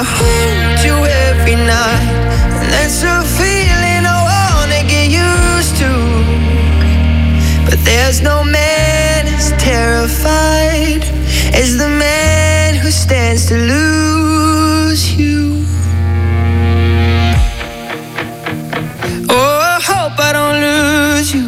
hold you every night, and that's a feeling I wanna get used to. But there's no man as terrified as the man who stands to lose you. Oh, I hope I don't lose you.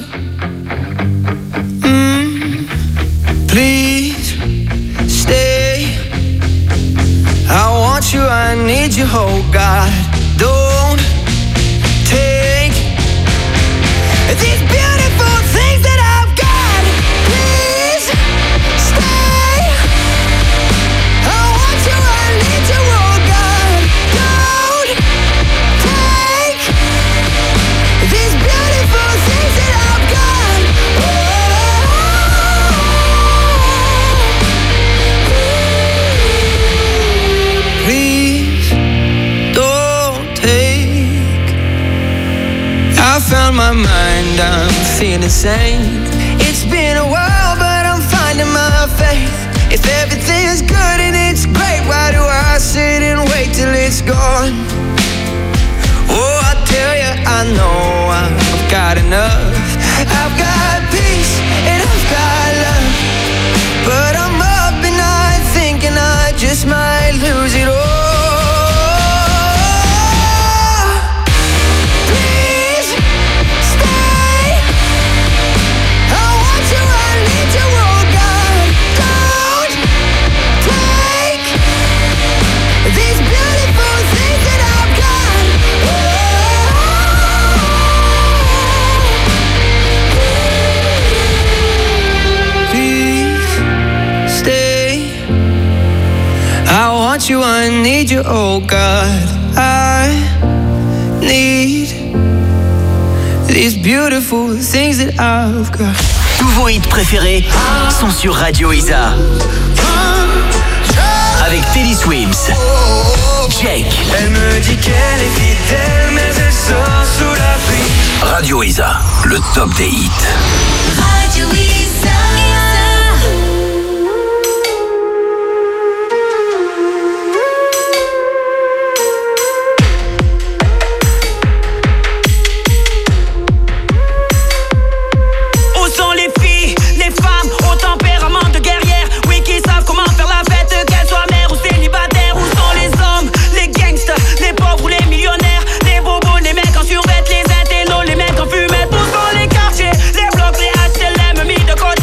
Please stay. I want you, I need you, oh God. Don't take these beautiful things that I've got. Please stay. I want you, I need you, oh God. Don't take these beautiful things that I've got. Please don't take. I found my mind, I'm feeling sane. It's been a while, but I'm finding my faith. If everything's good and it's great, why do I sit and wait till it's gone? Oh, I tell you, I know I've got enough. I've got peace and I've got love, but I'm up and I thinking I just might lose it all. Please stay. I want you, I need you, oh God. Don't take these beautiful things that I've got. Please stay. I want you, I need you, oh God. I need these beautiful things that I've got. Tous vos hits préférés sont sur Radio Isa. Avec Teddy Swims, Jake. Elle me dit qu'elle est fidèle, mais elle sort sous la pluie. Radio Isa, le top des hits. Radio Isa. Où sont les filles, les femmes au tempérament de guerrière? Oui, qui savent comment faire la fête, qu'elles soient mères ou célibataires. Où sont les hommes, les gangsters, les pauvres ou les millionnaires? Les bobos, les mecs en survêt, les intellos, les mecs en fumette. Où sont les quartiers, les blocs, les HLM mis de côté?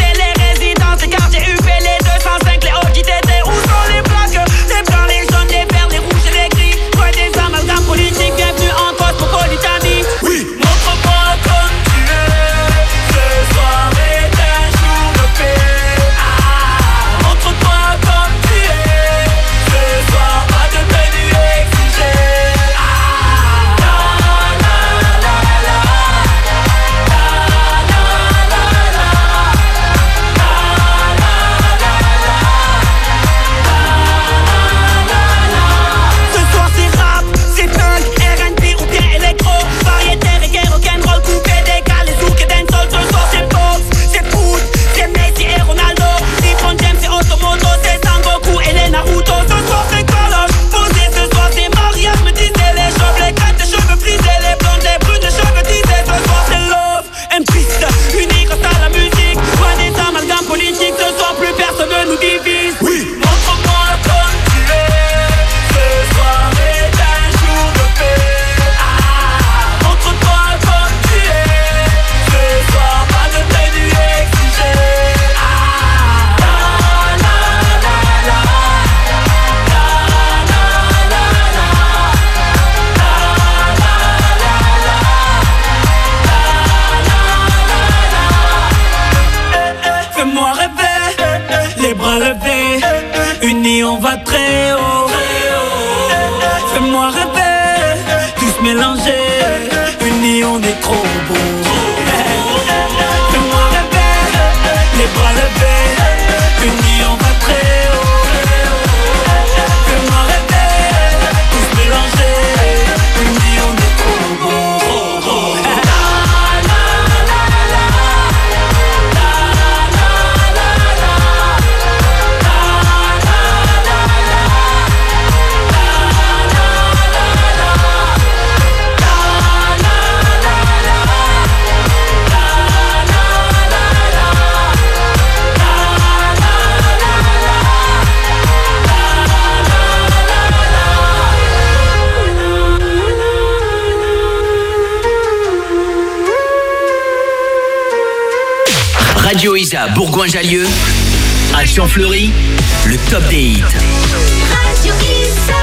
Radio Isa Bourgoin-Jallieu, à Champfleury, le top des hits. Radio Isa.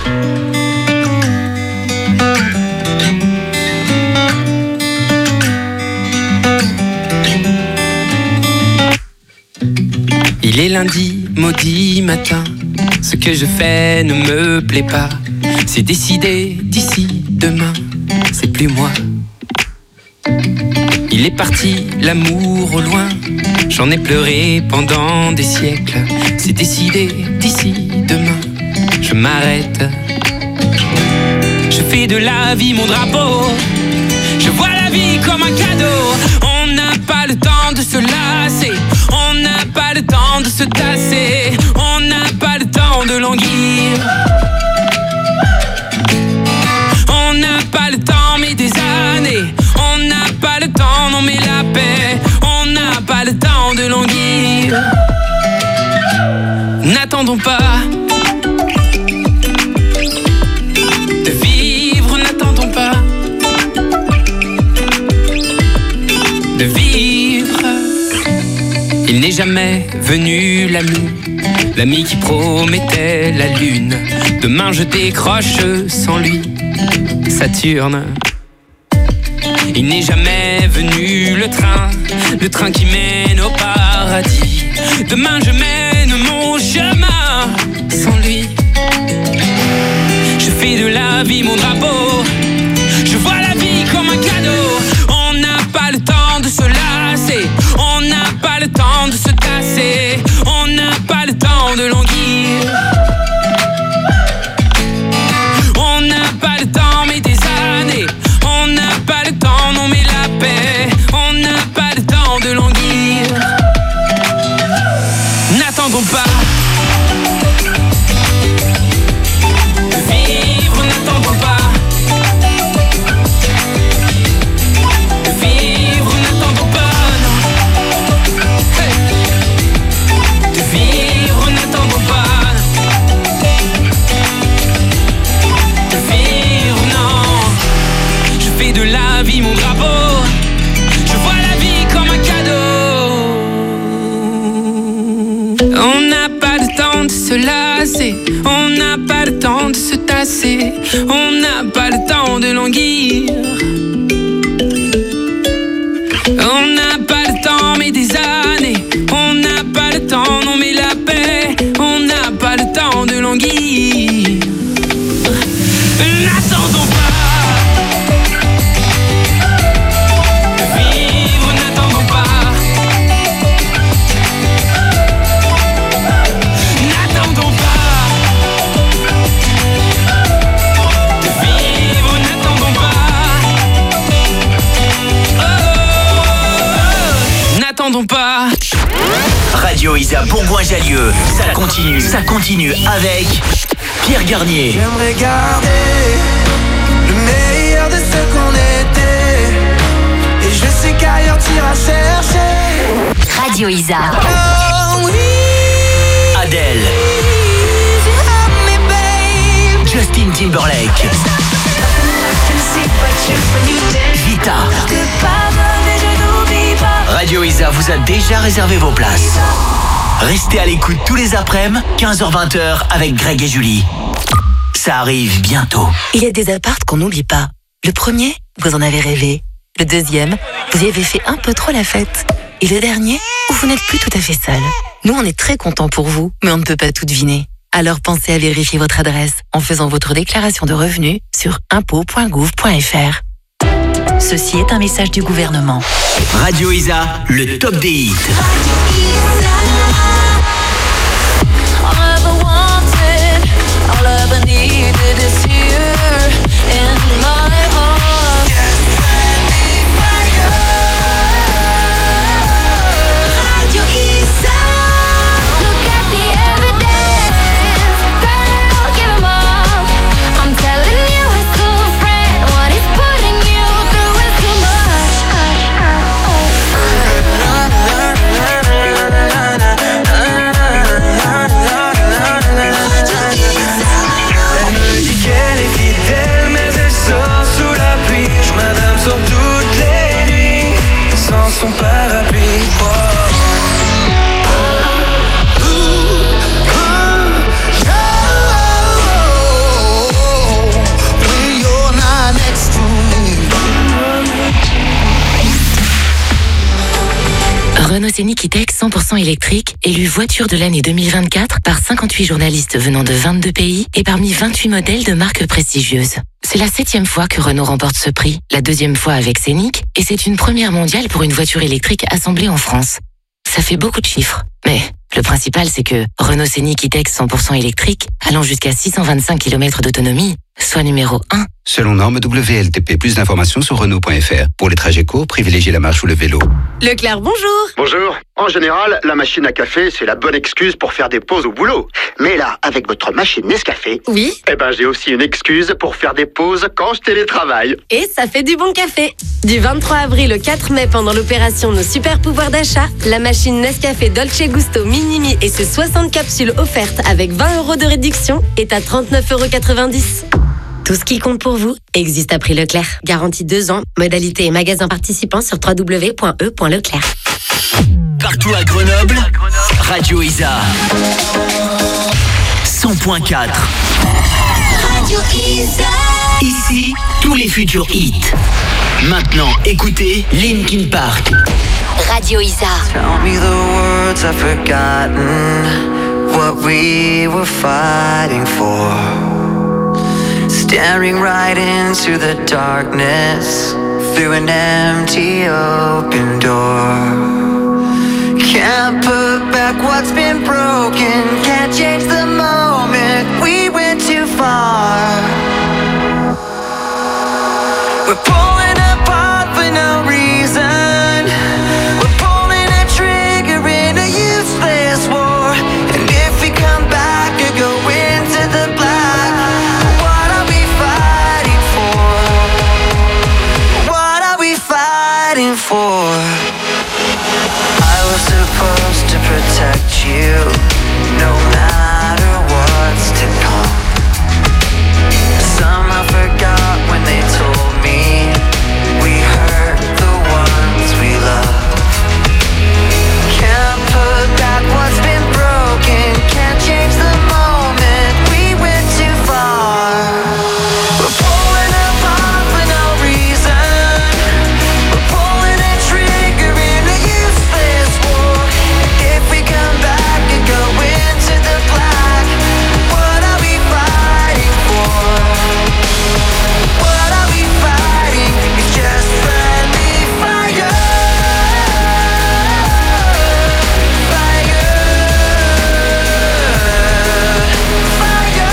Il est lundi, maudit matin. Ce que je fais ne me plaît pas. C'est décidé d'ici demain, c'est plus moi. Il est parti, l'amour au loin. J'en ai pleuré pendant des siècles. C'est décidé d'ici demain, je m'arrête. Je fais de la vie mon drapeau. Je vois la vie comme un cadeau. On n'a pas le temps de se lasser. On n'a pas le temps de se tasser. On n'a pas le temps de languir. On n'a pas le temps mais des années. On n'a pas le temps, non mais la paix. On n'a pas le temps de languir. N'attendons pas de vivre, n'attendons pas de vivre. Il n'est jamais venu l'ami qui promettait la lune. Demain je décroche sans lui Saturne. Il n'est jamais venu le train qui mène au paradis. Demain je mène mon chemin sans lui. Je fais de la vie mon drapeau. Je vois la vie comme un cadeau. On n'a pas le temps de se lasser. On n'a pas le temps de se tasser. On n'a pas le temps de languir. On n'a pas le temps mais des années. On n'a pas le temps, non mais la paix. On n'a pas le temps de languir. N'attendons pas de vivre, n'attendons pas de vivre, n'attendons pas, non. Hey. De vivre, n'attendons pas de vivre, non. Je fais de la vie mon drapeau. Je vois la vie comme un cadeau. On n'a pas le temps de se lasser. On n'a pas le temps de se tasser. On n'a pas le temps de languir. On n'a pas le temps mais des années. On n'a pas le temps, non mais la paix. On n'a pas le temps de languir. N'attendons pas de vivre, n'attendons pas. N'attendons pas de vivre, n'attendons pas. Oh, n'attendons pas. Radio Isa Bourgoin-Jallieu, ça continue avec Pierre Garnier. J'aimerais garder le meilleur de ce qu'on était. Et je sais qu'ailleurs t'iras chercher. Radio Isa. Oh oui. Adèle, You have me, babe. Justin Timberlake, Vita. Radio Isa vous a déjà réservé vos places. Restez à l'écoute tous les après-midi, 15h-20h avec Greg et Julie. Ça arrive bientôt. Il y a des apparts qu'on n'oublie pas. Le premier, vous en avez rêvé. Le deuxième, vous y avez fait un peu trop la fête. Et le dernier, où vous n'êtes plus tout à fait seul. Nous, on est très contents pour vous, mais on ne peut pas tout deviner. Alors pensez à vérifier votre adresse en faisant votre déclaration de revenus sur impôts.gouv.fr. Ceci est un message du gouvernement. Radio Isa, le top des hits. All I ever wanted, all I ever needed is here in my heart. Radio Isa. Look at the evidence, girl, give 'em up. I'm telling you it's so friend, what it's putting you through is too much. Scénic E-Tech 100% électrique, élue voiture de l'année 2024 par 58 journalistes venant de 22 pays et parmi 28 modèles de marques prestigieuses. C'est la 7e fois que Renault remporte ce prix, la 2e fois avec Scénic, et c'est une première mondiale pour une voiture électrique assemblée en France. Ça fait beaucoup de chiffres, mais le principal c'est que Renault Scénic E-Tech 100% électrique, allant jusqu'à 625 km d'autonomie, soit numéro 1. Selon norme WLTP, plus d'informations sur Renault.fr. Pour les trajets courts, privilégiez la marche ou le vélo. Leclerc, bonjour. Bonjour. En général, la machine à café, c'est la bonne excuse pour faire des pauses au boulot. Mais là, avec votre machine Nescafé, Oui. j'ai aussi une excuse pour faire des pauses quand je télétravaille. Et ça fait du bon café. Du 23 avril au 4 mai, pendant l'opération Nos Super Pouvoirs d'achat, la machine Nescafé Dolce Gusto Minimi et ses 60 capsules offertes avec 20 € de réduction est à 39,90 €. Tout ce qui compte pour vous existe à prix Leclerc. Garantie 2 ans. Modalité et magasins participants sur www.e.leclerc. Partout à Grenoble, Radio Isa 100.4. Radio Isa. Ici, tous les futurs hits. Maintenant, écoutez Linkin Park. Radio Isa. Tell me the words I've forgotten, what we were fighting for. Staring right into the darkness, through an empty open door. Can't put back what's been broken, can't change the moment, we went too far. We're pulling apart for no reason, we're pulling a trigger in a useless war. And if we come back or go into the black, what are we fighting for? What are we fighting for? I was supposed to protect you, no matter what's to come. Somehow forgot when they told me we hurt the ones we love. Can't put back what's been broken, can't change the moment, we went too far. We're pulling apart for no reason, we're pulling a trigger in a useless war. If we come back and go into the black, what are we fighting for? What are we fighting? It's just friendly fire. Fire. Fire.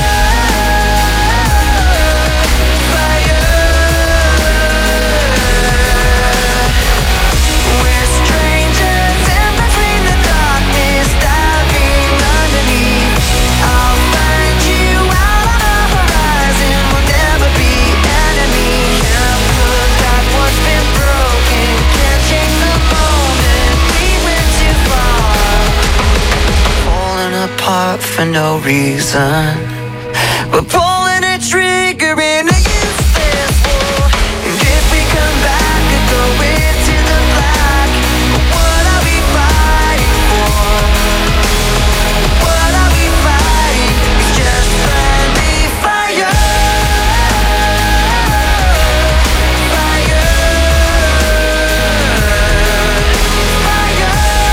We're strangers in between the darkness, diving underneath. I'll find you out on the horizon, we'll never be enemies. Can't put back what's been broken, can't change the moment, we went too far. Falling apart for no reason, we're pulling a trigger in a useless war. And if we come back and go into the black, what are we fighting for? What are we fighting? It's just friendly fire. Fire. Fire.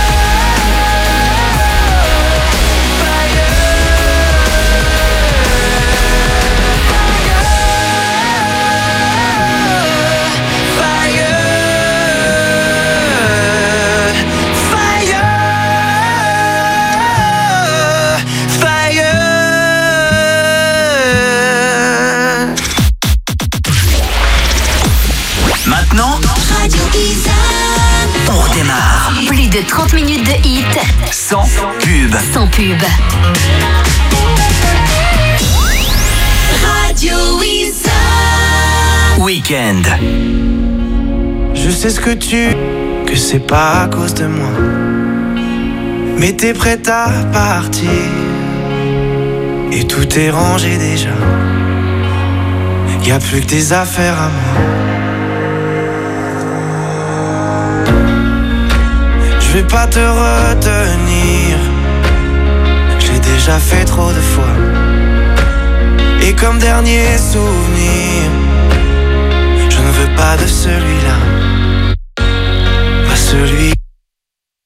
Maintenant, Radio Isa. on redémarre. Plus de 30 minutes de hit Sans pub. sans pub. Radio Isa. Week-end. Je sais ce que c'est pas à cause de moi. Mais t'es prête à partir et tout est rangé déjà. Y a plus que tes affaires à moi. Je vais pas te retenir, je l'ai déjà fait trop de fois. Et comme dernier souvenir, je ne veux pas de celui-là, pas celui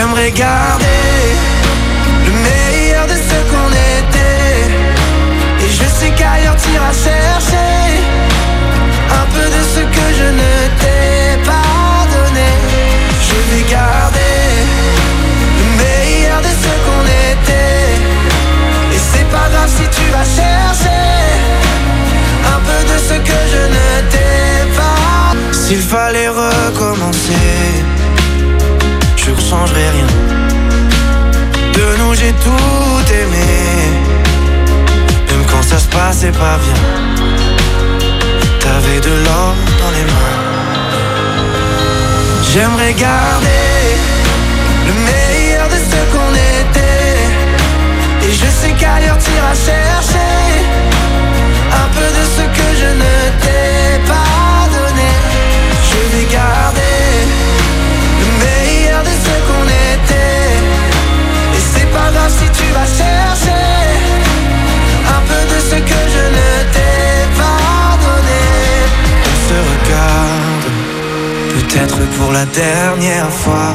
J'aimerais garder le meilleur de ce qu'on était. Et je sais qu'ailleurs t'iras chercher un peu de ce que je ne t'ai pas donné. Je vais garder le meilleur de ce qu'on était. Et c'est pas grave si tu vas chercher un peu de ce que je ne t'ai pas. S'il fallait recommencer, je ne changerais rien. De nous j'ai tout aimé, même quand ça se passait pas bien. T'avais de l'or dans les mains. J'aimerais garder le meilleur de ce qu'on était. Et je sais qu'ailleurs t'iras chercher un peu de ce que je ne t'ai pas donné. Je vais garder le meilleur de ce qu'on était. Et c'est pas grave si tu vas chercher un peu de ce que je ne t'ai pas donné. On se regarde, peut-être pour la dernière fois.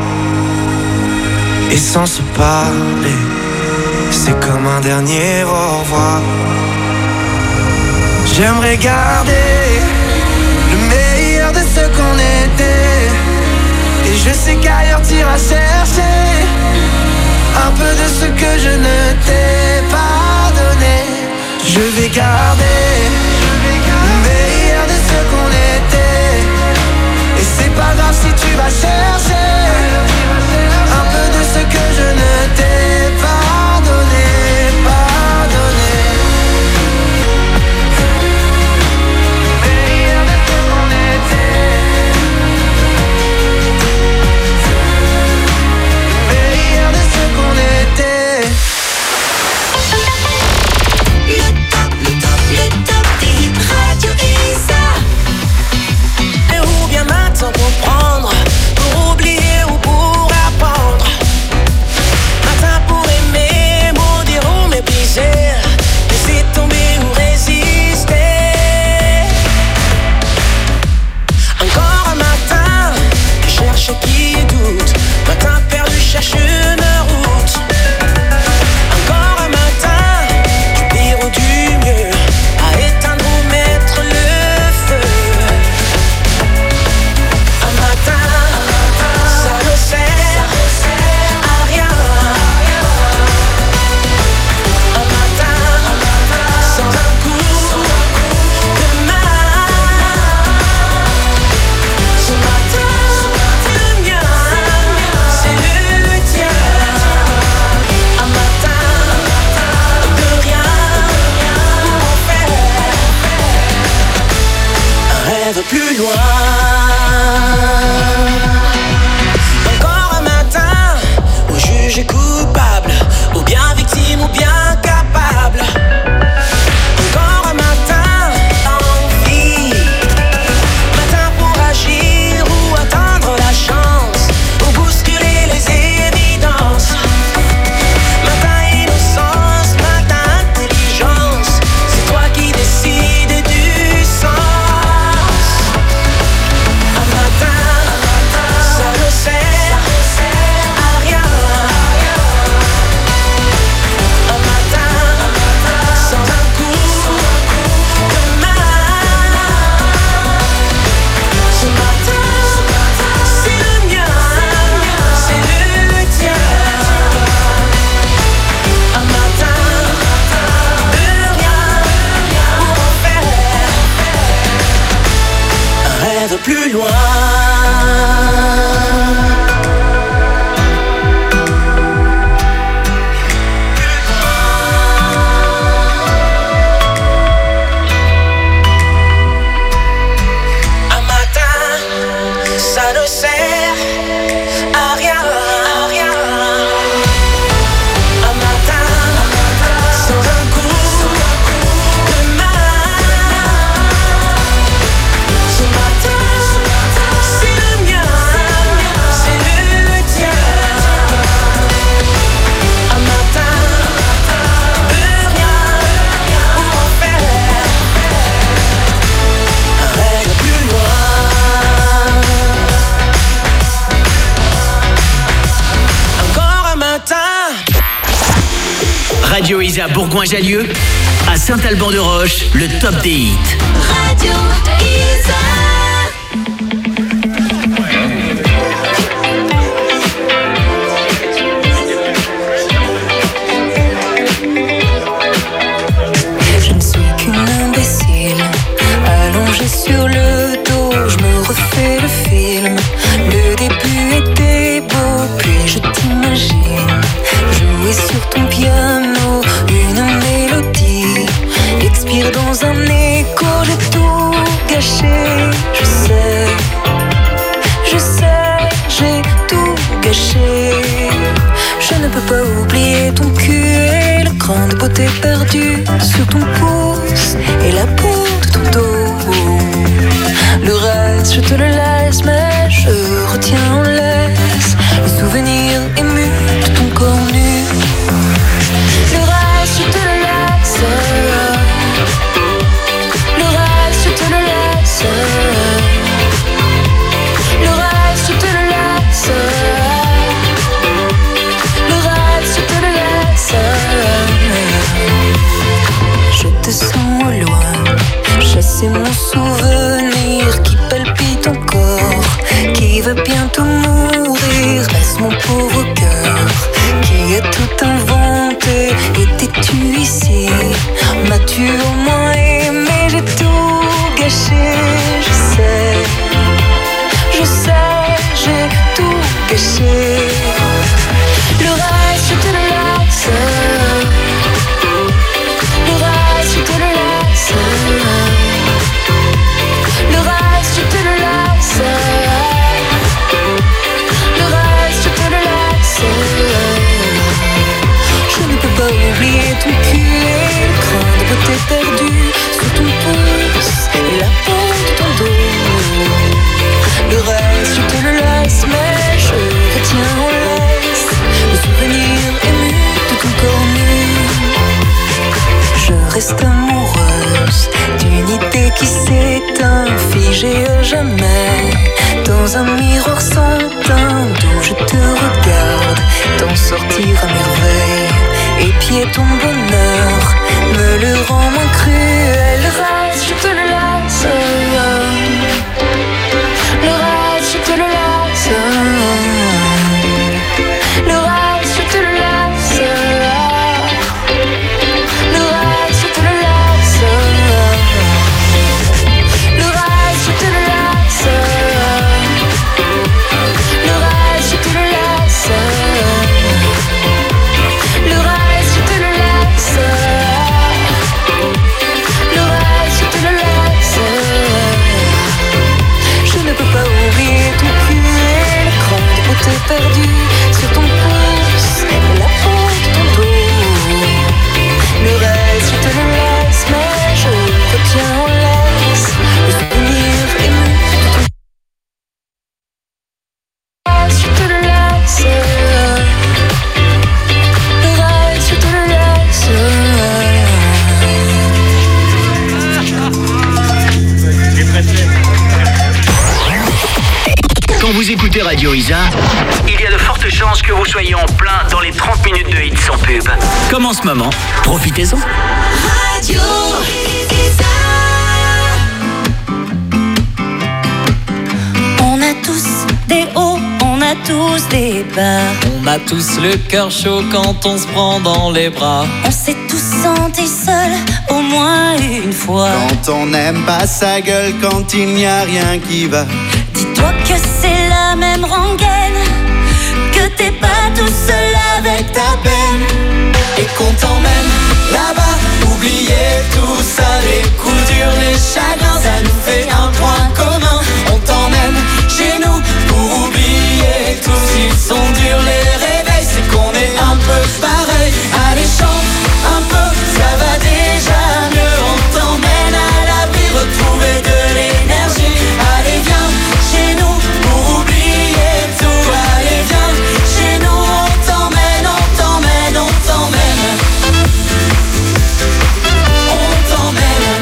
Et sans se parler, c'est comme un dernier au revoir. J'aimerais garder le meilleur de ce qu'on était. Et je sais qu'ailleurs t'iras chercher un peu de ce que je ne t'ai pas donné. Je vais garder le meilleur de ce qu'on était. Et c'est pas grave si tu vas chercher un peu de ce que je ne t'ai pas donné, pas donné. Meilleur de ce qu'on était. Meilleur de ce qu'on était. Le top des Radio Isa. Et où bien maintenant comprendre, pour oublier ou pour apprendre. Matin pour aimer, maudire ou mépriser, laisser tomber ou résister. Encore un matin, qui cherche, qui doute. Matin perdu, cherche une route. Encore un matin, du pire ou du mieux, à éteindre ou mettre le feu. Un matin, ça ne sert à rien. Un matin, sans un coup de main. Ce matin, le mien, c'est le tien. Un matin, de rien pour en faire un rêve plus loin. Encore un matin où jugé coupable, ou bien victime, ou bien capable. Encore un matin envie, matin pour agir ou atteindre la chance, ou bousculer les évidences. Matin innocence, matin intelligence, c'est toi qui décides du sens. Isa Bourgoin-Jallieu. À Saint-Alban-de-Roche, le top des hits. Radio Isa. Je ne suis qu'une imbécile, allongée sur le dos, je me refais le film. Le début était beau, puis je t'imagine jouer sur ton piano une mélodie, expire dans un écho, j'ai tout gâché. Je sais, j'ai tout gâché. Je ne peux pas oublier ton cul et le cran de beauté perdu sur ton pouce et la peau de ton dos. Le reste, je te le laisse, mais je retiens en laisse le souvenir ému de ton corps nu. Le reste, je te le laisse. Le reste, je te le laisse. Le reste, je te le laisse. Le reste, je te le laisse. Je te sens au loin, chasser mon souvenir qui palpite encore, qui va bientôt mourir. Reste mon pauvre cœur qui a tout inventé. Étais-tu ici? M'as-tu au moins aimé? J'ai tout gâché. Je sais, j'ai tout gâché. Le reste, je te le laisse. Le reste, je te le laisse. Le reste, je te le laisse. Le reste, je te le laisse. Je ne peux pas oublier ton cul et le cran de beauté perdu sur ton pouce et la peau de ton dos. Le reste, je te le laisse, mais je retiens en laisse le souvenir ému de ton corps nu. Je reste amoureuse d'une idée qui s'éteint, figée à jamais dans un miroir sans teint, d'où je te regarde t'en sortir à merveille. Épier ton bonheur me le rend moins cruel. Le reste, je te le laisse. Le reste, je te le laisse. Le reste, je te le laisse. Le reste, je te le laisse. Le reste, je te le laisse. Le reste, je te le laisse. Le reste, je te le laisse. Le reste, je te le laisse. Je ne peux pas oublier ton cul et le cran de beauté perdu sur ton pouce et la peau de ton dos. Le reste, je te le laisse, mais je retiens en laisse le souvenir ému de ton. Le reste, je te le laisse. Le reste, je te le laisse. Quand vous écoutez Radio Isa, il y a de fortes chances que vous soyez en plein dans les 30 minutes de hits sans pub. Comme en ce moment, profitez-en. Radio Isa. On a tous des hauts, on a tous des bas. On a tous le cœur chaud quand on se prend dans les bras. On s'est tous sentis seuls au moins une fois. Quand on n'aime pas sa gueule, quand il n'y a rien qui va. Dis-toi que c'est la même rengaine, que t'es pas tout seul avec ta peine. Et qu'on t'emmène là-bas, oublier tout ça, les coups durs, les chagrins, ça nous fait un point commun. On t'emmène chez nous pour oublier tout. S'ils sont durs les réveils, c'est qu'on est un peu pareil. Allez chante un peu, ça va déjà mieux. On t'emmène à l'abri, retrouver de l'énergie. Allez viens chez nous pour oublier tout. Allez viens chez nous, on t'emmène, on t'emmène, on t'emmène. On t'emmène.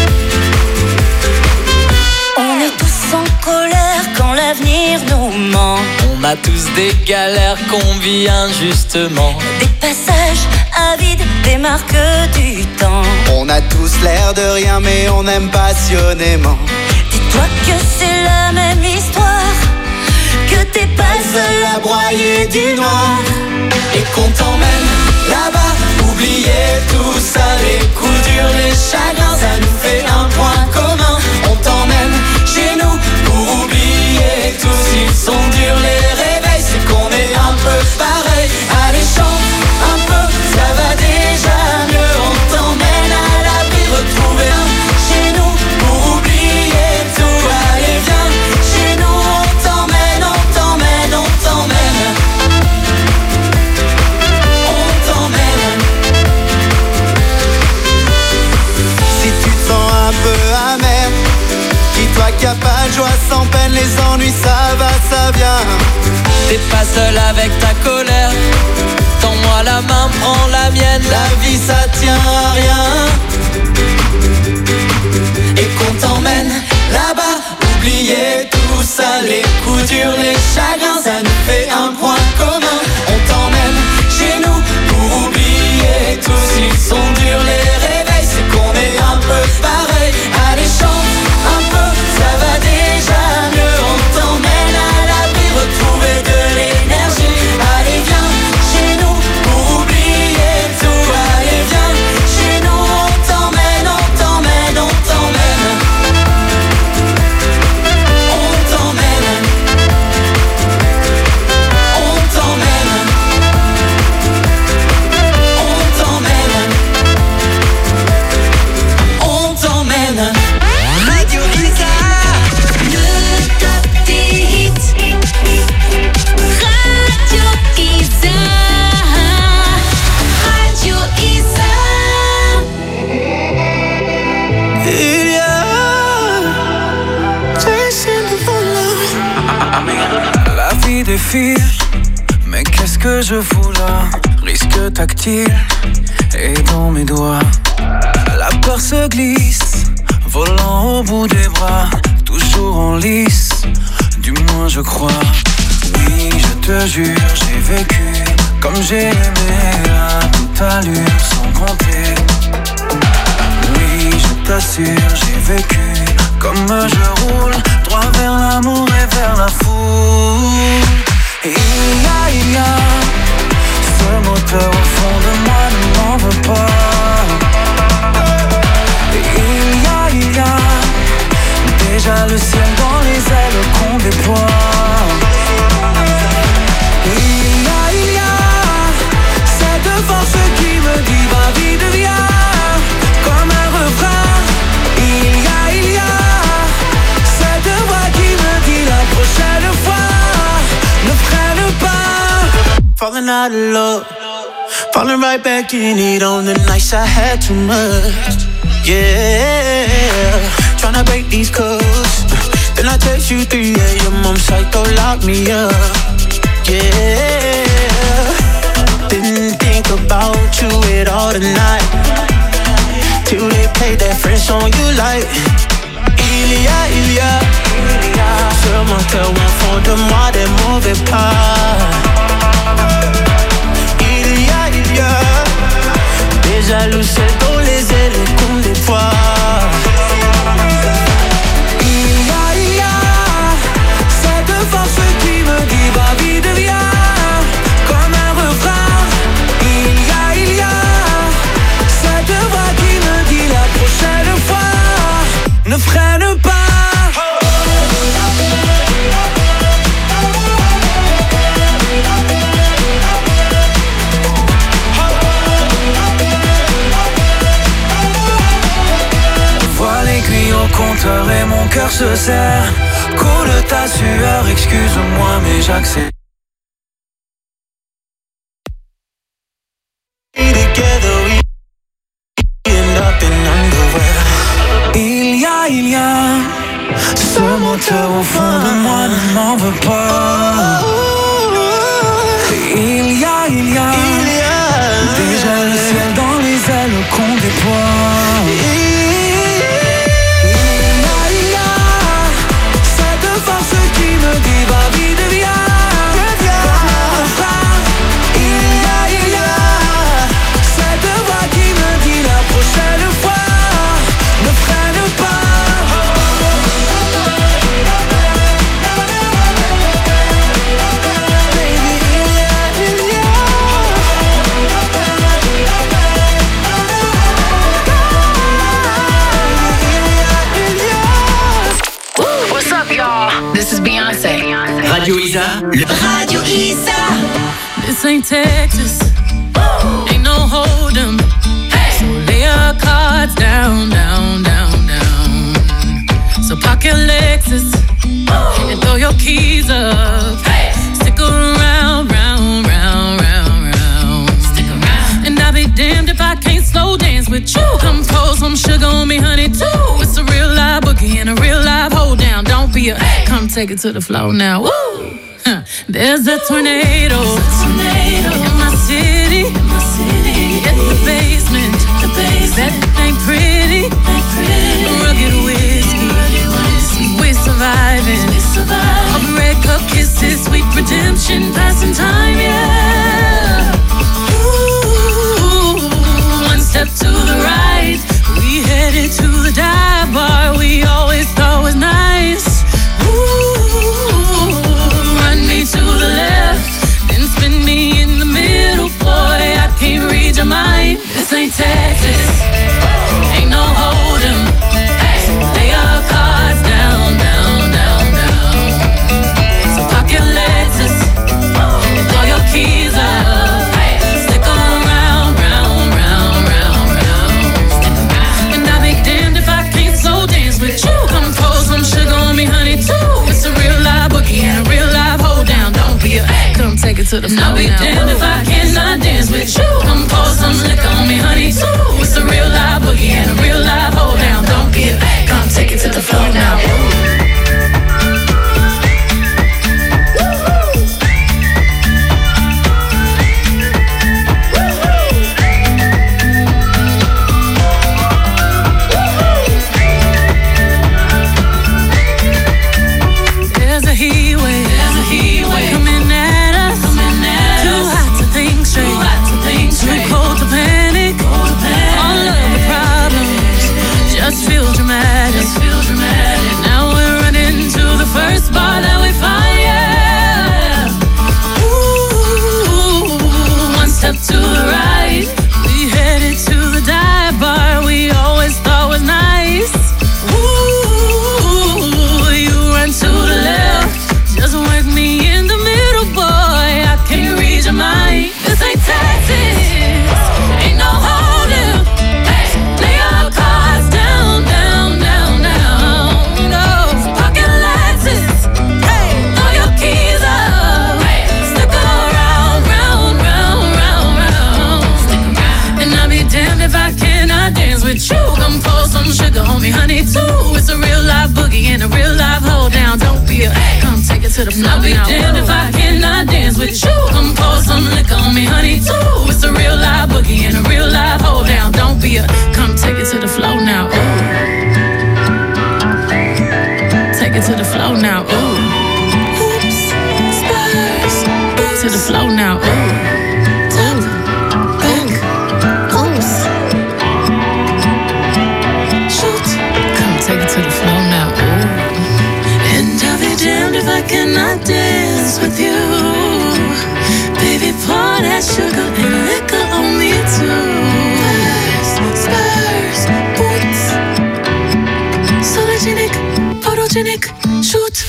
On est tous en colère quand l'avenir nous ment. On a tous des galères qu'on vit injustement. Des passages avides des marques du temps. On a tous l'air de rien mais on aime passionnément. Dis-toi que c'est la même histoire, que t'es pas seul à broyer du noir. Et qu'on t'emmène là-bas, oublier tout ça, les coups durs, les chagrins, ça nous fait un point commun. On t'emmène chez nous pour oublier tout. S'ils sont durs les réveils, c'est qu'on est un peu pareil. Allez chante un peu, ça va déjà mieux. On t'emmène à l'abri, retrouver un chez nous pour oublier tout. Allez viens chez nous, on t'emmène, on t'emmène, on t'emmène. On t'emmène. Si tu te sens un peu amer, dis-toi qu'il n'y a pas de joie sans peine, les ennuis ça va, ça vient. T'es pas seul avec ta colère. Tends-moi la main, prends la mienne. La vie ça tient à rien. Et qu'on t'emmène là-bas, oublier tout ça, les coups durs, les chagrins, ça nous fait un point commun. On t'emmène chez nous pour oublier tout. S'ils sont durs les réveils, c'est qu'on est un peu pareil. Allez chante un peu, ça va déjà mieux. On t'emmène à l'abri, retrouver de l'énergie. Allez viens chez nous pour oublier tout. Allez viens chez nous, on t'emmène, on t'emmène, on t'emmène. On t'emmène. On t'emmène. On t'emmène. On t'emmène. Radio Isa. Le top des hits. Radio Isa. Radio Isa. Il y a la vie défile, mais qu'est-ce que je fous là? Risque tactile et dans mes doigts. La peur se glisse, volant au bout des bras, toujours en lice, du moins je crois. Oui, je te jure, j'ai vécu comme j'ai aimé à toute allure, sans compter. Oui, je t'assure, j'ai vécu comme je roule, droit vers l'amour et vers la foule. Et il y a ce moteur au fond de moi, ne m'en veux pas. Et il y a déjà le ciel dans les ailes qu'on déploie. Et il y a cette force qui me dit va vite viens, comme un refrain. Il y a cette voix qui me dit la prochaine fois ne freine pas. Falling out of love, falling right back in it on the nights I had too much. Yeah, tryna break these codes. Then I text you 3 a.m. I'm psycho, lock me up. Yeah, didn't think about you at all tonight, till they played that French song you like. Il y a ce moteur au fond de moi, des mauvais pas. Il y a déjà le ciel dans les ailes qu'on déploie. Il y a cette force qui me dit va vite viens, comme un refrain. Il y a cette voix qui me dit la prochaine fois ne freine pas. Vois l'aiguille au compteur et mon cœur se serre. Coule ta sueur, excuse-moi mais j'accepte. Together we end up in underwear. Il y a ce moteur au fond de moi, ne m'en veux pas. Il y a déjà le ciel dans les ailes qu'on déploie. Il y a cette force qui me dit va vite viens, comme un refrain. Il y a cette voix Radio Isa. Radio Isa. This ain't Texas. Ain't no hold'em. So lay your cards down, down, down, down. So park your Lexus and throw your keys up. Stick around, round, round, round, round. Stick around. And I'll be damned if I can't slow dance with you. Come pour some sugar on me, honey, too. It's a real live boogie and a real live hold down. Don't be a come take it to the floor now. Woo! There's a tornado in my city. At the basement. That ain't pretty. Rugged whiskey. We're surviving. All the red cup kisses, sweet redemption, passing time, yeah. Ooh, one step to the right, we headed to the dive bar we always thought was nice. Ooh, run me to the left, then spin me in the middle, boy, I can't read your mind. This ain't Texas, ain't no hold'em. Lay your cards down, down, down, down. So park your Lexus and throw your keys up. Stick around, round, round, round, round. And I'll be damned if I can't slow dance with you. Come pour some sugar on me, honey, too. It's a real live boogie and a real live hold down. Don't be a come take it to the floor. I'll be damned if I cannot dance with you. Come pour some liquor on me, honey, too. It's a real live boogie and a real live hold down. Don't be a come take it to the floor now. There's a heat wave coming at us. Too hot to think straight. Too cold to panic. All of the problems just feel dramatic. Now we're running to the first bar that we find, yeah. Ooh, one step to the right, we headed to the dive bar we always thought was nice. Ooh, you run to the left, just work me in the middle, boy, I can't read your mind. This ain't Texas, ain't no hold'em. Lay your cards down, down, down, down. No, pocket Lexus, throw your keys up. Stick around, round, round, round, round. And I'll be damned if I cannot dance with you. Come pour some sugar on me, honey, too. It's a real live boogie and a real live hold down. Don't be a come take it to the floor. I'll be damned if I cannot dance with you. Come pour some liquor on me, honey, too. It's a real live boogie and a real live hold down. Don't be a come take it to the floor now. Ooh. Take it to the floor now. Ooh. Oops, spurs. To the floor now. Ooh. Take it to the floor now, ooh. And I'll be damned if I cannot dance with you. Baby, pour that sugar and liquor on me too. Spurs, boots, sologenic, photogenic, shoot.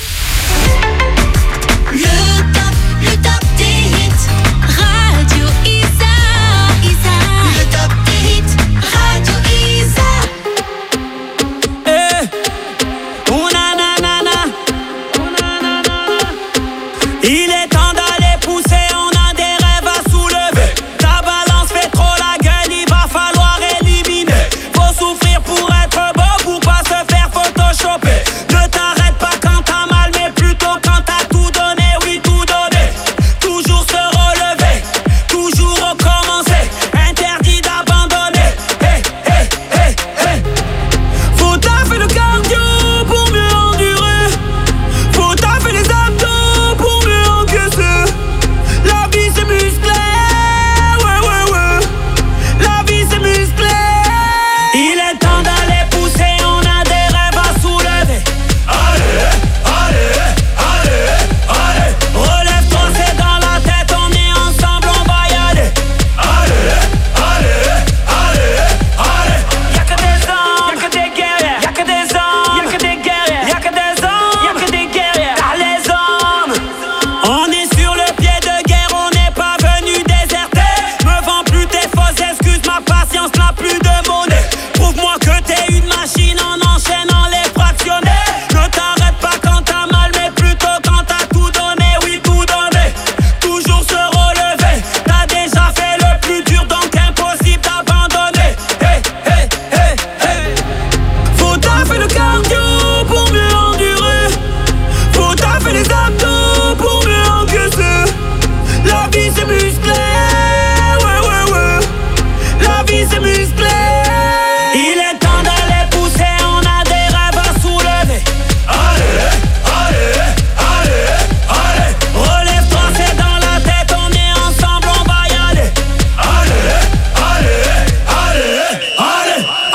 Le top des hits. Radio Isa. Le top des hits. Radio Isa. Il est temps d'aller pousser, on a des rêves à soulever. Ta balance fait trop la gueule, il va falloir éliminer. Faut souffrir pour être beau, pour pas se faire photoshopper. Ne t'arrête pas quand t'as mal,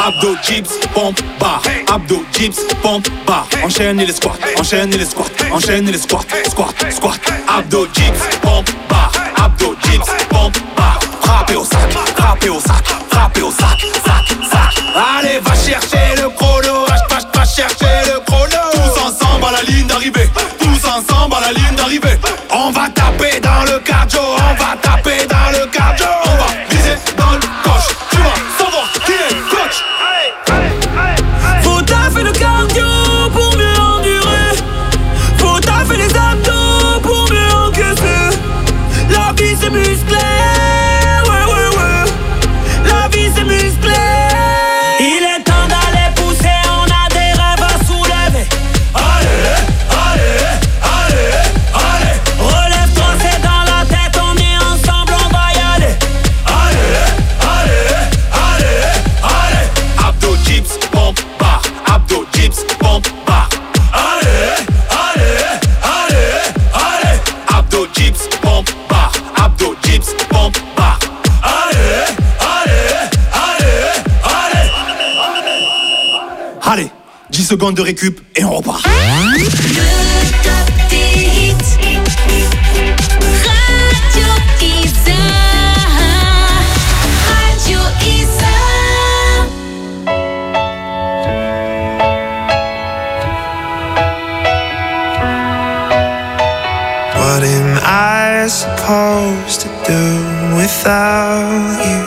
Abdo, dips, pompe, barre. Abdo, dips, pompe, barre. Enchaîne les squats, enchaîne les squats, enchaîne les squats, squat, squat. Abdo, dips, pompe, barre. Abdo, dips, pompe, barre. Frappez au sac, frappez au sac, frappez au sac, sac, sac. Allez, va chercher le chrono, va chercher le chrono. Tous ensemble à la ligne d'arrivée, tous ensemble à la ligne d'arrivée. On va taper dans le cardio, on va taper dans le cardio. On va viser dans le coche, tu vas savoir qui est le coach. Faut taffer le cardio pour mieux endurer. Faut taffer les abdos pour mieux encaisser. La vie c'est musclé, ouais ouais ouais. La vie c'est musclé. Il est temps d'aller pousser, on a des rêves à soulever. Allez, allez, allez, allez. Relève-toi, c'est dans la tête, on est ensemble, on va y aller. Allez, allez, allez, allez. Abdo, dips, pompe, barre. Abdo, dips, pompe, barre. Allez, allez, allez, allez. Abdo, dips, pompe, barre. Abdo, dips, pompe, barre. Allez, allez, allez, allez. Allez, 10 secondes de récup et on repart. Le top des hits. Radio Isa. Radio Isa. What am I supposed to do without you?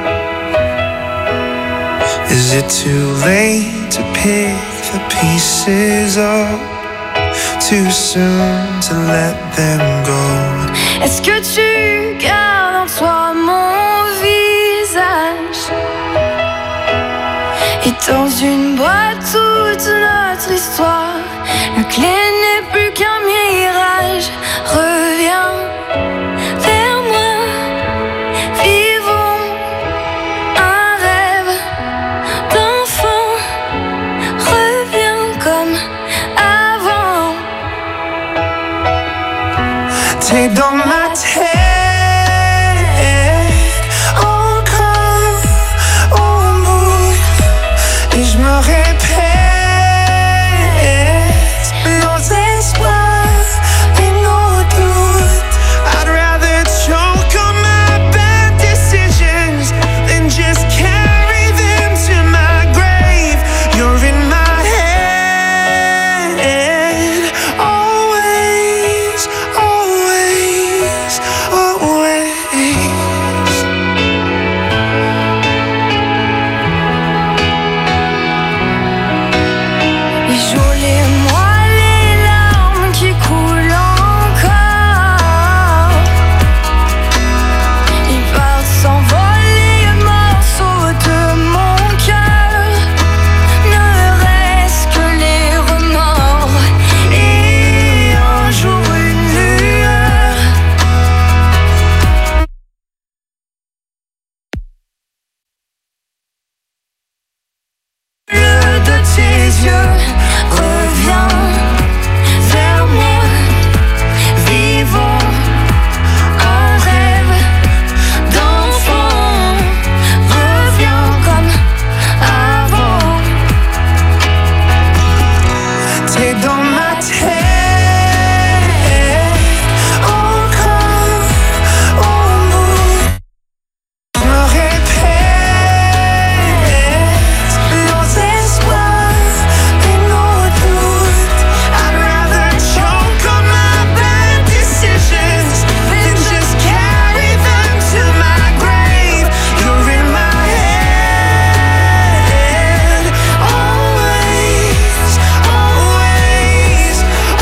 Is it too late to pick the pieces up? Too soon to let them go? Est-ce que tu gardes en toi mon visage? Et dans une boîte toute notre histoire, la clé n'est plus qu'un mirage. Reviens vers moi, vivons un rêve d'enfant. Reviens comme avant. T'es dans ma tête, encore au bout, et je me répète nos espoirs et nos doutes. I'd rather choke on my bad decisions than just carry them to my grave. You're in my head, always, always, always. Et j'oublie-moi les larmes qui coulent encore. Ils partent s'envoler, morceaux de mon cœur. Ne reste que les remords et un jour une lueur. Bleu de tes yeux, reviens vers moi. Vivons un rêve d'enfant. Reviens comme avant. T'es dans ma tête, encore au bout. Je me répète nos espoirs et nos doutes. I'd rather choke on my bad decisions than just carry them to my grave. You're in my head, always, always,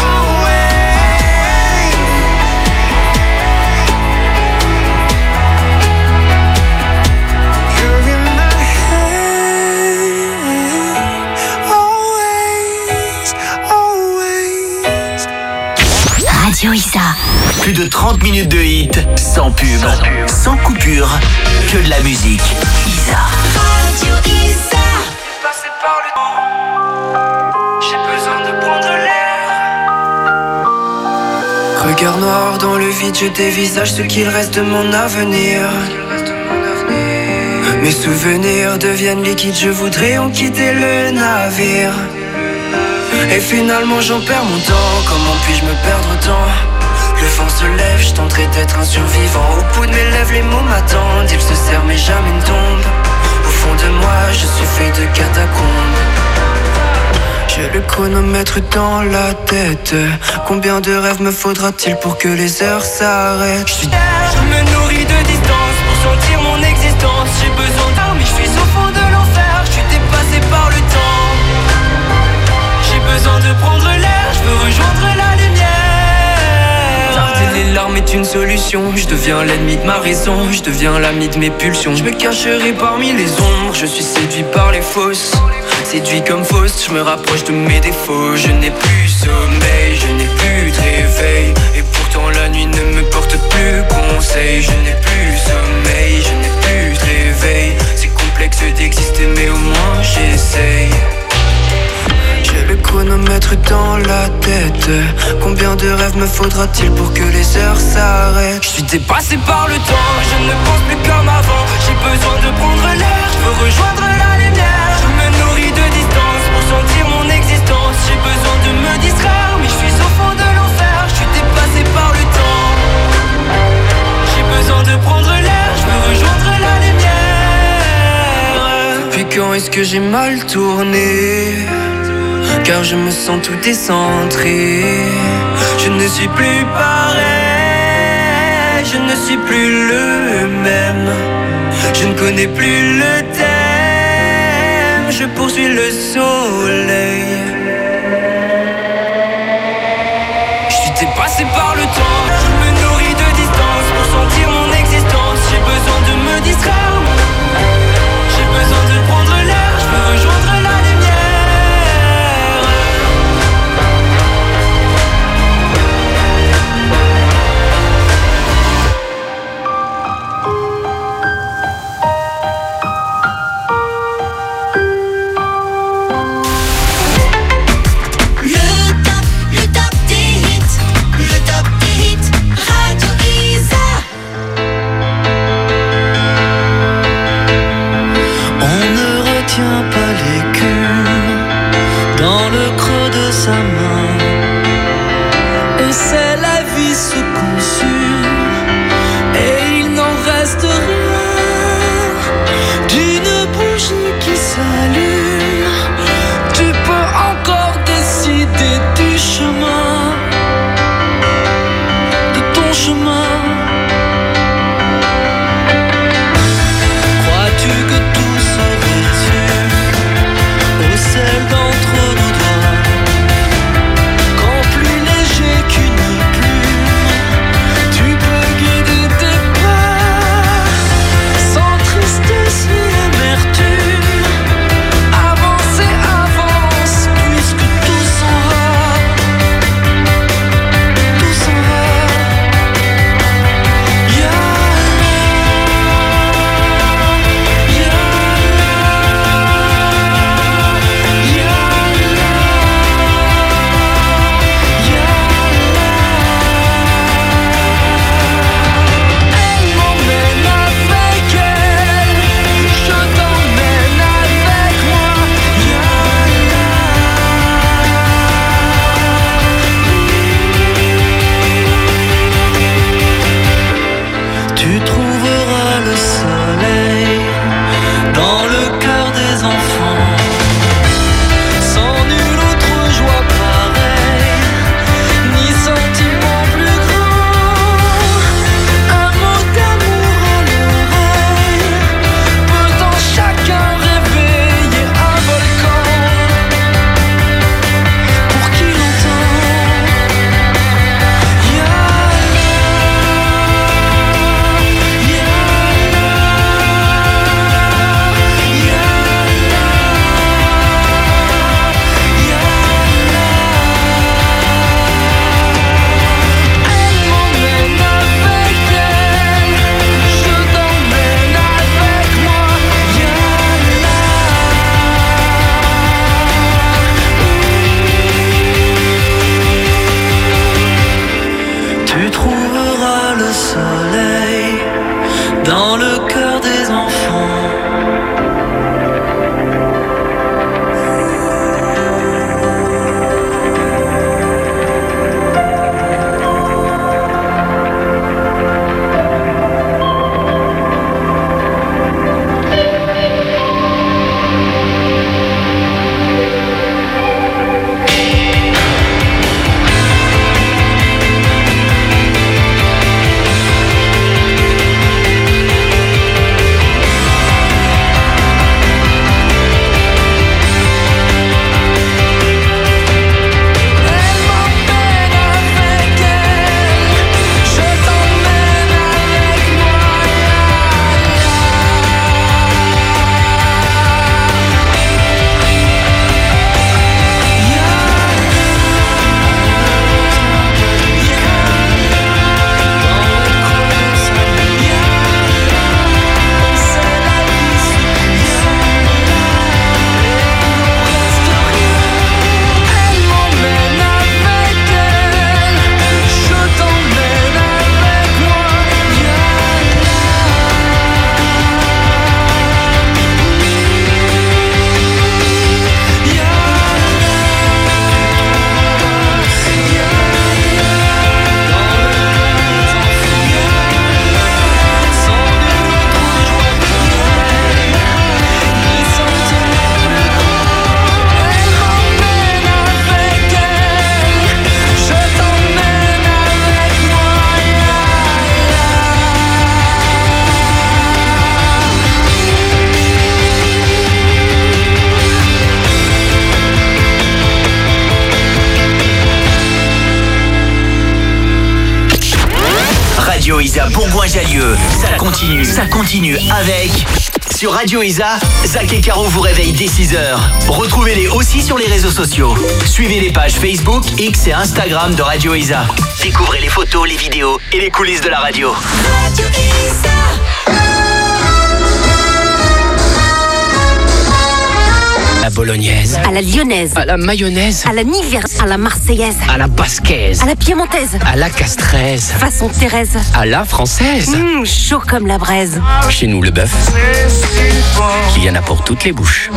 always. You're in my head, always, always. Radio Isa. Plus de 30 minutes de hit, sans pub, sans coupure, que de la musique. Isa. Radio Isa. Passé par le temps, j'ai besoin de prendre l'air. Regard noir dans le vide, je dévisage ce qu'il reste de mon avenir. Mes souvenirs deviennent liquides, je voudrais en quitter le navire. Et finalement j'en perds mon temps, comment puis-je me perdre autant? Le vent se lève, je tenterai d'être un survivant. Au bout de mes lèvres les mots m'attendent, ils se serrent mais jamais ne tombent. Au fond de moi je suis fait de catacombes. J'ai le chronomètre dans la tête. Combien de rêves me faudra-t-il pour que les heures s'arrêtent? Je me nourris de distance pour sentir mon existence. J'ai besoin d'armes, mais je suis au fond de l'enfer. Je suis dépassé par le temps. J'ai besoin de prendre l'air, je veux rejoindre la lumière. Garder les larmes est une solution. Je deviens l'ennemi de ma raison, je deviens l'ami de mes pulsions. Je me cacherai parmi les ombres, je suis séduit par les fausses. Séduit comme fausse, je me rapproche de mes défauts. Je n'ai plus sommeil, je n'ai plus de réveil. Et pourtant la nuit ne me porte plus conseil. Je n'ai plus sommeil, je n'ai plus de réveil. C'est complexe d'exister mais au moins j'essaye. J'ai le chronomètre dans la tête. Combien de rêves me faudra-t-il pour que les heures s'arrêtent? Je suis dépassé par le temps, je ne pense plus comme avant. J'ai besoin de prendre l'air, je veux rejoindre la lumière. Je me nourris de distance pour sentir mon existence. J'ai besoin de me distraire, mais je suis au fond de l'enfer. Je suis dépassé par le temps. J'ai besoin de prendre l'air, je veux rejoindre la lumière. Depuis quand est-ce que j'ai mal tourné? Car je me sens tout décentré. Je ne suis plus pareil, je ne suis plus le même. Je ne connais plus le thème, je poursuis le soleil. Je suis dépassé par le temps, je me nourris de distance pour sentir mon existence. J'ai besoin de me distraire, j'ai besoin de prendre l'air, je veux rejoindre la lumière. Isa Bourgoin-Jallieu. Ça continue avec... Sur Radio Isa, Zach et Caro vous réveillent dès 6h. Retrouvez-les aussi sur les réseaux sociaux. Suivez les pages Facebook, X et Instagram de Radio Isa. Découvrez les photos, les vidéos et les coulisses de la radio. Radio Isa. À la bolognaise, À la lyonnaise, à la mayonnaise, à la niverse, à la marseillaise, à la basquaise, à la piémontaise, à la castraise, façon Thérèse, à la française. Chaud comme la braise. Chez nous, le bœuf, il y en a pour toutes les bouches.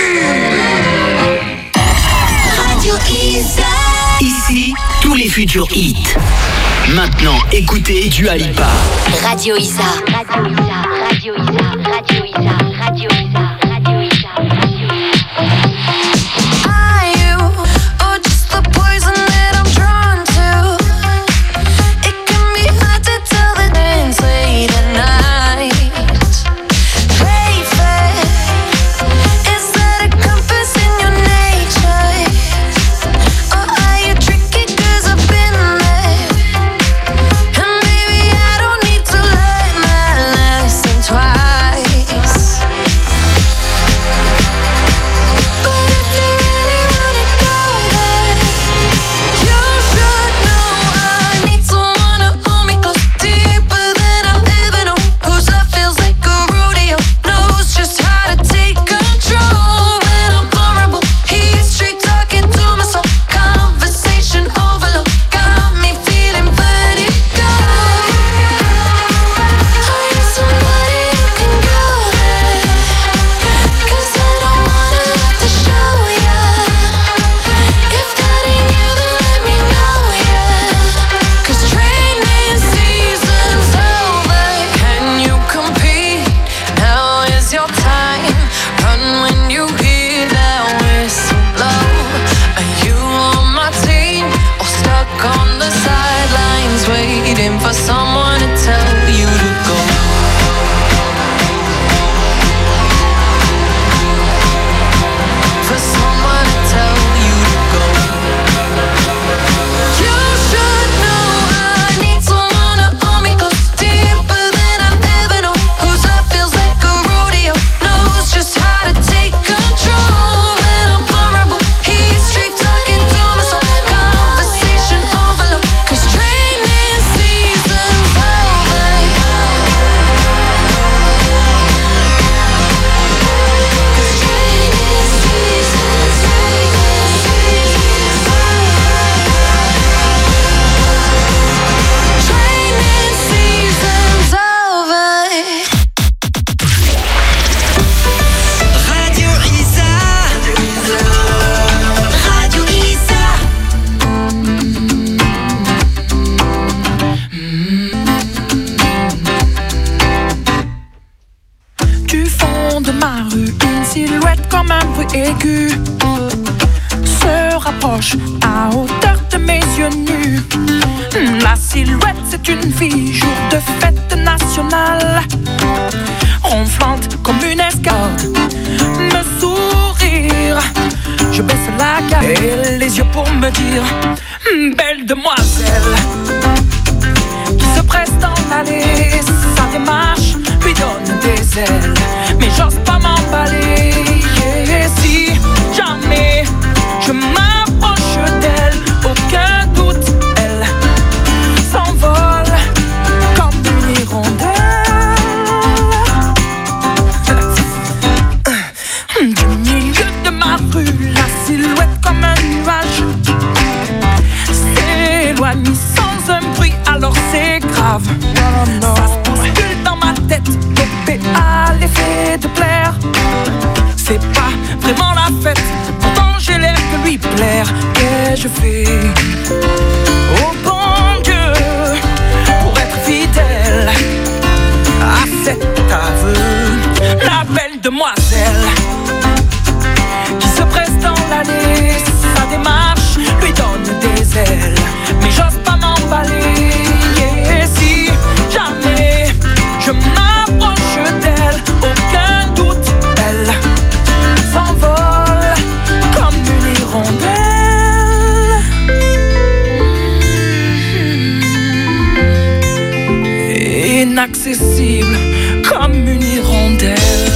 Radio Isa. Ici, tous les futurs hits. Maintenant, écoutez Dua Lipa. Radio Isa. Radio Isa, Radio Isa, Radio Isa, Radio Isa, Radio Isa, Radio Isa. Are you, or just the poison that I'm drawn to? It can be hard to tell the difference late at night. Play fair, is that a compass in your nature? Or are you tricky 'cause I've been there? And maybe I don't need to learn that lesson twice. But if you really wanna go there, you should know I need someone to hold me close, deeper than I've ever known. Whose love feels like a rodeo, knows just how to take control when I'm vulnerable. He's straight talking to my soul, conversation overload, got me feeling vertigo. I need somebody who can go there, 'cause I don't wanna have to show ya. If that ain't you, then let me know ya. 'Cause training season's over. Can you compete? Now is your time. Run when you hear that whistle blow. Are you on my team or stuck on the sidelines waiting for someone to tell you to go? For someone to tell you to go. You should know I need someone to hold me close, deeper than I've ever known. Whose love feels like a rodeo, knows just how to take control when I'm vulnerable. He's straight talking to my soul, conversation overload. 'Cause training season's over. Training season's over. Radio Isa. Radio Isa. Du fond de ma rue, une silhouette comme un bruit aigu se rapproche à hauteur de mes yeux nus. La silhouette, c'est une fille, jour de fête nationale, ronflante comme une escalade. Me sourire, je baisse la garde et les yeux pour me dire: belle demoiselle, qui se presse dans l'allée. Sa démarche lui donne des ailes, mais j'ose pas m'emballer. Et si jamais je m'approche d'elle, aucun doute, elle s'envole comme une hirondelle. Du milieu de ma rue, la silhouette comme un nuage s'éloigne sans un bruit, alors c'est grave. Ça se bouscule dans ma tête, dopé à l'effet de plaire. C'est pas vraiment la fête, pourtant j'ai l'air de lui plaire. Qu'ai-je fait, oh bon Dieu, pour être fidèle à cet aveu? La belle demoiselle qui se presse dans l'allée, sa démarche lui donne des ailes, mais j'ose pas m'emballer. Et si jamais je m'approche d'elle, aucun doute, elle s'envole comme une hirondelle. inaccessible comme une hirondelle.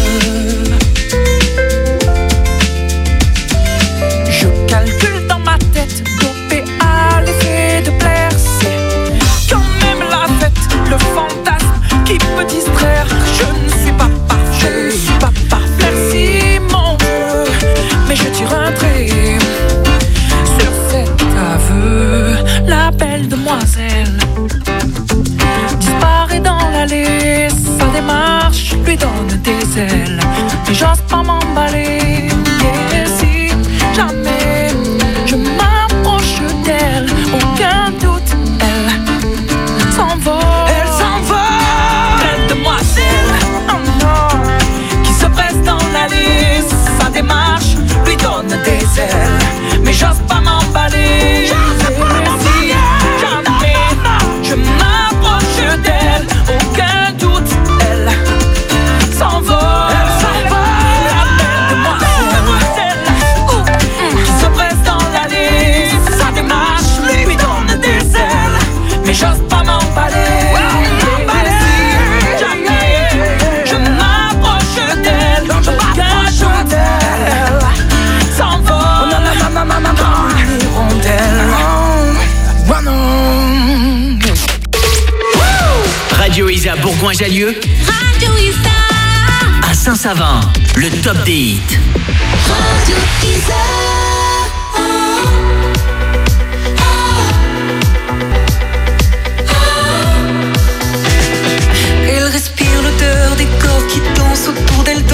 Je calcule dans ma tête, dopé à l'effet de plaire. C'est quand même la fête, le fantasme qui peut distraire. Je ne suis pas parfait, je ne suis pas parfait. Merci mon Dieu, mais je tire un trait sur cet aveu. La belle demoiselle disparaît dans l'allée, sa démarche lui donne des ailes. Mais j'ose pas m'emballer, et si jamais je m'approche d'elle, aucun doute, elle s'envole. Elle s'envole, belle demoiselle, oh non, qui se presse dans l'allée, sa démarche lui donne des ailes. Mais j'ose pas m'emballer, si jamais je m'approche d'elle, aucun doute, elle s'envole. Elle s'envole, la belle demoiselle, qui se presse dans l'allée, sa démarche lui donne des ailes. Mais j'ose pas m'emballer, si jamais je m'approche d'elle, aucun doute, elle s'envole comme une hirondelle. Oh non. Radio Isa Bourgoin-Jallieu. Radio Isa. À Saint-Savin, le top des hits. Radio Isa. Elle respire l'odeur des corps qui dansent autour d'elle